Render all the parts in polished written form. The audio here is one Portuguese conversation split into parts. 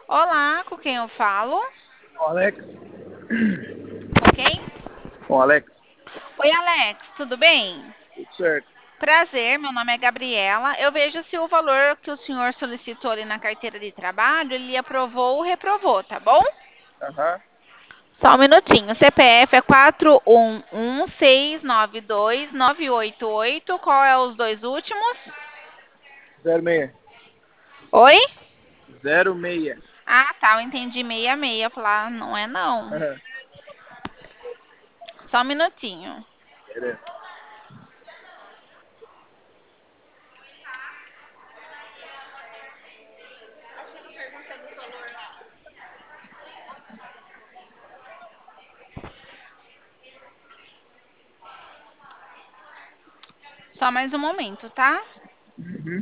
Olá, com quem eu falo? Com o Alex. Com quem? Com o Alex. Oi, Alex, tudo bem? Tudo certo. Prazer, meu nome é Gabriela. Eu vejo se o valor que o senhor solicitou ali na carteira de trabalho, ele aprovou ou reprovou, tá bom? Aham. Só um minutinho. CPF é 4116929988. Qual é os dois últimos? 06. Oi? 06. Ah, tá, eu entendi 66. Falar, não é não. Aham. Só um minutinho. Beleza. Só mais um momento, tá? Uhum.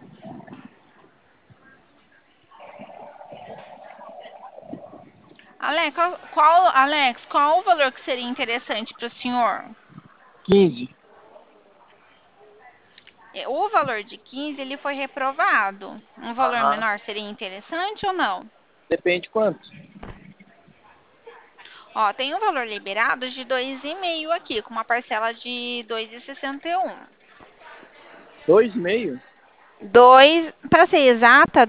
Alex, qual o valor que seria interessante para o senhor? 15. O valor de 15 ele foi reprovado. Um valor Aham. menor seria interessante ou não? Depende quanto? Ó, tem um valor liberado de 2,5 aqui, com uma parcela de 2,61. 2,5? Para ser exata,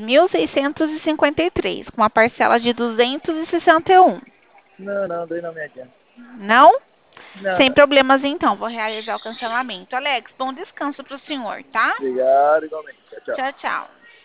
2.653, com uma parcela de 261. Não, não, daí não me adianta. Não? Não, Sem não. problemas então, vou realizar o cancelamento. Alex, bom descanso para o senhor, tá? Obrigado, igualmente. Tchau, tchau. Tchau, tchau.